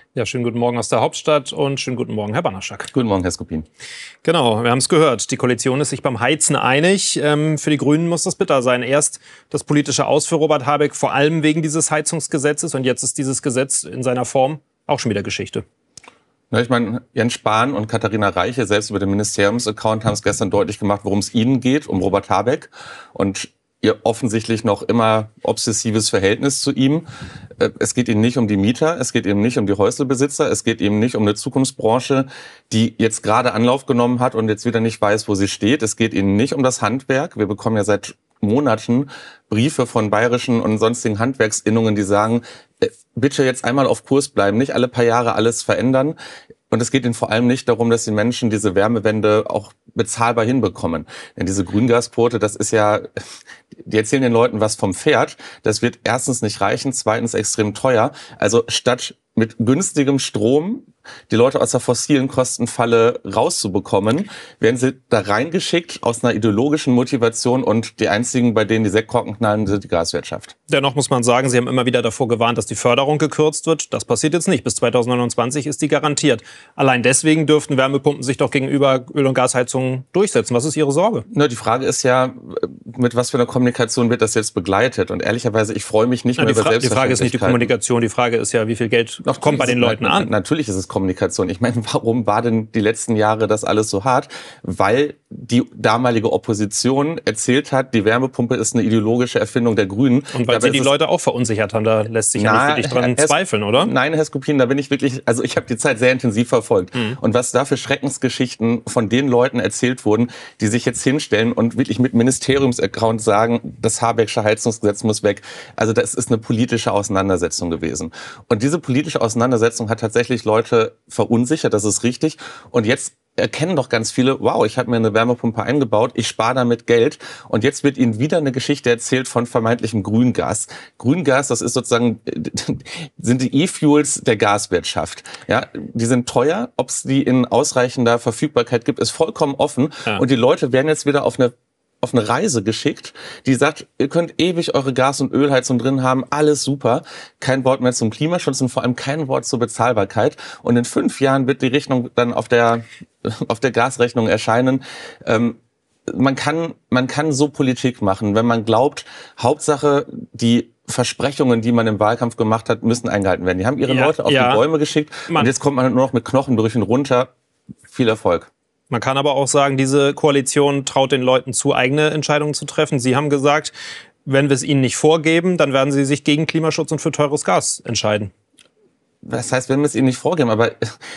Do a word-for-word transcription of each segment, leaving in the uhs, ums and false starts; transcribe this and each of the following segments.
Ja, schönen guten Morgen aus der Hauptstadt und schönen guten Morgen, Herr Banaszak. Guten Morgen, Herr Skopin. Genau, wir haben es gehört. Die Koalition ist sich beim Heizen einig. Ähm, für die Grünen muss das bitter sein. Erst das politische Aus für Robert Habeck, vor allem wegen dieses Heizungsgesetzes. Und jetzt ist dieses Gesetz in seiner Form auch schon wieder Geschichte. Na, ich meine, Jens Spahn und Katharina Reiche, selbst über den Ministeriumsaccount, haben es gestern deutlich gemacht, worum es ihnen geht, um Robert Habeck. Und ihr offensichtlich noch immer obsessives Verhältnis zu ihm. Es geht ihnen nicht um die Mieter, es geht ihnen nicht um die Häuslebesitzer, es geht ihnen nicht um eine Zukunftsbranche, die jetzt gerade Anlauf genommen hat und jetzt wieder nicht weiß, wo sie steht. Es geht ihnen nicht um das Handwerk. Wir bekommen ja seit Monaten Briefe von bayerischen und sonstigen Handwerksinnungen, die sagen, bitte jetzt einmal auf Kurs bleiben, nicht alle paar Jahre alles verändern. Und es geht ihnen vor allem nicht darum, dass die Menschen diese Wärmewende auch bezahlbar hinbekommen. Denn diese Grüngasquote, das ist ja, die erzählen den Leuten was vom Pferd. Das wird erstens nicht reichen, zweitens extrem teuer. Also statt mit günstigem Strom die Leute aus der fossilen Kostenfalle rauszubekommen, werden sie da reingeschickt aus einer ideologischen Motivation und die einzigen, bei denen die Sektkorken knallen, sind die Gaswirtschaft. Dennoch muss man sagen, Sie haben immer wieder davor gewarnt, dass die Förderung gekürzt wird. Das passiert jetzt nicht. Bis zweitausendneunundzwanzig ist die garantiert. Allein deswegen dürften Wärmepumpen sich doch gegenüber Öl- und Gasheizungen durchsetzen. Was ist Ihre Sorge? Na, die Frage ist ja, mit was für einer Kommunikation wird das jetzt begleitet? Und ehrlicherweise, ich freue mich nicht Na, mehr die über Fra- Die Frage ist nicht die Selbstverständlichkeiten. Kommunikation. Die Frage ist ja, wie viel Geld Doch, kommt bei den Leuten na, an? Natürlich ist es Kommunikation. Ich meine, warum war denn die letzten Jahre das alles so hart? Weil die damalige Opposition erzählt hat, die Wärmepumpe ist eine ideologische Erfindung der Grünen. Und weil Sie die Leute auch verunsichert haben, da lässt sich ja nicht wirklich dran Herr, zweifeln, oder? Nein, Herr Skopin, da bin ich wirklich, also ich habe die Zeit sehr intensiv verfolgt. Mhm. Und was da für Schreckensgeschichten von den Leuten erzählt wurden, die sich jetzt hinstellen und wirklich mit Ministeriumsaccount sagen, das Habecksche Heizungsgesetz muss weg. Also das ist eine politische Auseinandersetzung gewesen. Und diese politische Auseinandersetzung hat tatsächlich Leute verunsichert, das ist richtig. Und jetzt erkennen doch ganz viele, wow, ich habe mir eine Wärmepumpe eingebaut, ich spare damit Geld. Und jetzt wird ihnen wieder eine Geschichte erzählt von vermeintlichem Grüngas. Grüngas, das ist sozusagen, sind die E-Fuels der Gaswirtschaft. Ja, die sind teuer. Ob es die in ausreichender Verfügbarkeit gibt, ist vollkommen offen. Ja. Und die Leute werden jetzt wieder auf eine auf eine Reise geschickt, die sagt, ihr könnt ewig eure Gas- und Ölheizung drin haben, alles super. Kein Wort mehr zum Klimaschutz und vor allem kein Wort zur Bezahlbarkeit. Und in fünf Jahren wird die Rechnung dann auf der, auf der Gasrechnung erscheinen. Ähm, man kann, man kann so Politik machen, wenn man glaubt, Hauptsache die Versprechungen, die man im Wahlkampf gemacht hat, müssen eingehalten werden. Die haben ihre Ja, Leute auf ja. die Bäume geschickt Man- und jetzt kommt man nur noch mit Knochenbrüchen runter. Viel Erfolg. Man kann aber auch sagen, diese Koalition traut den Leuten zu, eigene Entscheidungen zu treffen. Sie haben gesagt, wenn wir es ihnen nicht vorgeben, dann werden sie sich gegen Klimaschutz und für teures Gas entscheiden. Das heißt, wenn wir es ihnen nicht vorgeben, aber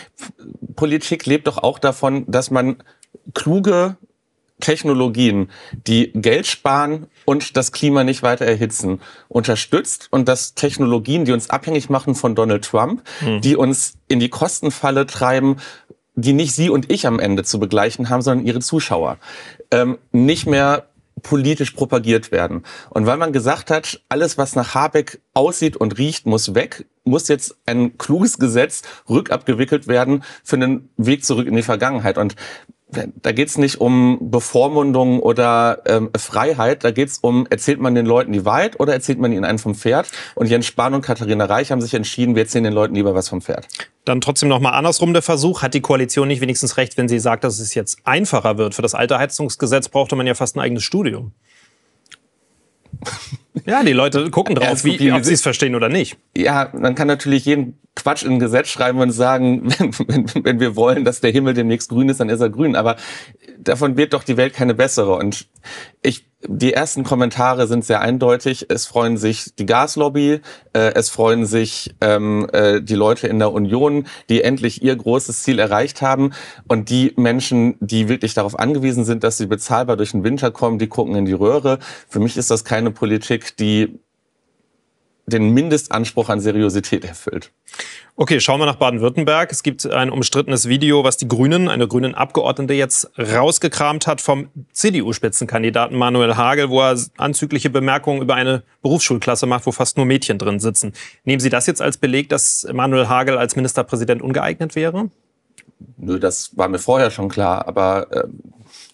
Politik lebt doch auch davon, dass man kluge Technologien, die Geld sparen und das Klima nicht weiter erhitzen, unterstützt und dass Technologien, die uns abhängig machen von Donald Trump, hm. die uns in die Kostenfalle treiben, die nicht Sie und ich am Ende zu begleichen haben, sondern Ihre Zuschauer, ähm, nicht mehr politisch propagiert werden. Und weil man gesagt hat, alles, was nach Habeck aussieht und riecht, muss weg, muss jetzt ein kluges Gesetz rückabgewickelt werden für einen Weg zurück in die Vergangenheit. Und da geht's nicht um Bevormundung oder ähm, Freiheit, da geht's um, erzählt man den Leuten die Wahrheit oder erzählt man ihnen einen vom Pferd? Und Jens Spahn und Katharina Reich haben sich entschieden, wir erzählen den Leuten lieber was vom Pferd. Dann trotzdem noch mal andersrum der Versuch. Hat die Koalition nicht wenigstens recht, wenn sie sagt, dass es jetzt einfacher wird? Für das alte Heizungsgesetz brauchte man ja fast ein eigenes Studium. Ja, die Leute gucken drauf, Ja, wie, ob sie es verstehen oder nicht. Ja, man kann natürlich jeden Quatsch in ein Gesetz schreiben und sagen, wenn, wenn, wenn wir wollen, dass der Himmel demnächst grün ist, dann ist er grün. Aber davon wird doch die Welt keine bessere. Und ich, die ersten Kommentare sind sehr eindeutig. Es freuen sich die Gaslobby, äh, es freuen sich ähm, äh, die Leute in der Union, die endlich ihr großes Ziel erreicht haben. Und die Menschen, die wirklich darauf angewiesen sind, dass sie bezahlbar durch den Winter kommen, die gucken in die Röhre. Für mich ist das keine Politik, die den Mindestanspruch an Seriosität erfüllt. Okay, schauen wir nach Baden-Württemberg. Es gibt ein umstrittenes Video, was die Grünen, eine grünen Abgeordnete jetzt rausgekramt hat vom C D U-Spitzenkandidaten Manuel Hagel, wo er anzügliche Bemerkungen über eine Berufsschulklasse macht, wo fast nur Mädchen drin sitzen. Nehmen Sie das jetzt als Beleg, dass Manuel Hagel als Ministerpräsident ungeeignet wäre? Nö, das war mir vorher schon klar, aber äh,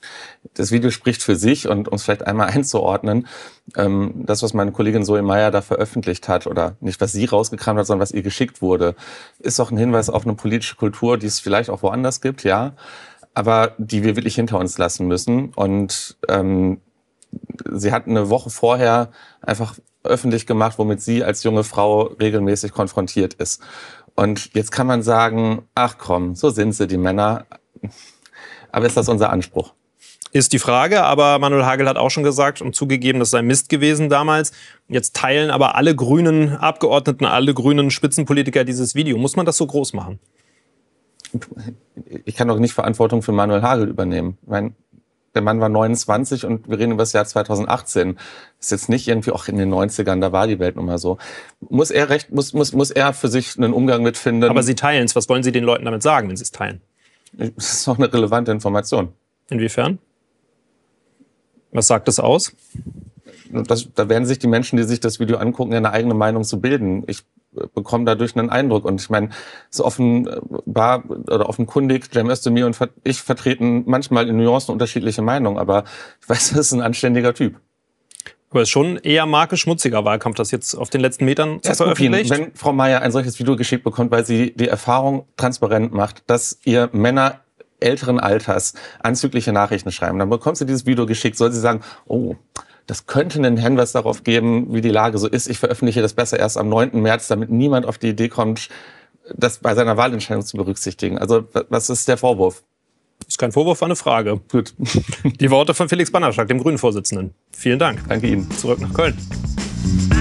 Das Video spricht für sich und um es vielleicht einmal einzuordnen, ähm, das, was meine Kollegin Zoe Meyer da veröffentlicht hat, oder nicht, was sie rausgekramt hat, sondern was ihr geschickt wurde, ist auch ein Hinweis auf eine politische Kultur, die es vielleicht auch woanders gibt, ja, aber die wir wirklich hinter uns lassen müssen. Und ähm, sie hat eine Woche vorher einfach öffentlich gemacht, womit sie als junge Frau regelmäßig konfrontiert ist. Und jetzt kann man sagen, ach komm, so sind sie, die Männer. Aber ist das unser Anspruch? Ist die Frage, aber Manuel Hagel hat auch schon gesagt und zugegeben, das sei Mist gewesen damals. Jetzt teilen aber alle grünen Abgeordneten, alle grünen Spitzenpolitiker dieses Video. Muss man das so groß machen? Ich kann doch nicht Verantwortung für Manuel Hagel übernehmen. Ich meine, der Mann war neunundzwanzig und wir reden über das Jahr zweitausendachtzehn. Das ist jetzt nicht irgendwie auch in den neunzigern, da war die Welt nun mal so. Muss er recht, muss, muss, muss er für sich einen Umgang mitfinden? Aber Sie teilen es. Was wollen Sie den Leuten damit sagen, wenn Sie es teilen? Das ist doch eine relevante Information. Inwiefern? Was sagt das aus? Das, da werden sich die Menschen, die sich das Video angucken, ja eine eigene Meinung zu bilden. Ich bekomme dadurch einen Eindruck. Und ich meine, so offenbar oder offenkundig, Cem Özdemir und ich vertreten manchmal in Nuancen unterschiedliche Meinungen. Aber ich weiß, das ist ein anständiger Typ. Aber es ist schon eher Marke schmutziger Wahlkampf, das jetzt auf den letzten Metern zu veröffentlicht. Wenn Frau Meyer ein solches Video geschickt bekommt, weil sie die Erfahrung transparent macht, dass ihr Männer älteren Alters anzügliche Nachrichten schreiben, dann bekommt sie dieses Video geschickt, soll sie sagen, oh, das könnte einen Hinweis darauf geben, wie die Lage so ist. Ich veröffentliche das besser erst am neunten März, damit niemand auf die Idee kommt, das bei seiner Wahlentscheidung zu berücksichtigen. Also was ist der Vorwurf? Das ist kein Vorwurf, war eine Frage. Gut. Die Worte von Felix Banderschlag, dem Grünen-Vorsitzenden. Vielen Dank. Danke Ihnen. Zurück nach Köln.